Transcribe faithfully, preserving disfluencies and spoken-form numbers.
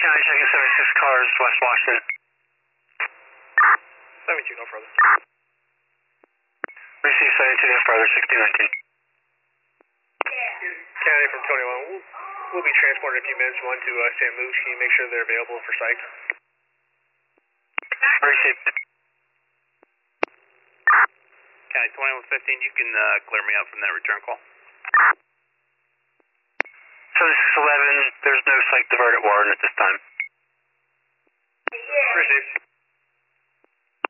County checking seventy-six cars, West Washington. seventy-two, no further. Receive seventy-two, no further, sixteen nineteen. County from twenty-one, we'll, we'll be transporting in a few minutes. One to uh, Saint Luke's. Can you make sure they're available for psych? Receive. County twenty-one fifteen, you can uh, clear me out from that return call. seventy-six eleven, there's no psych divert at Warren at this time. Received.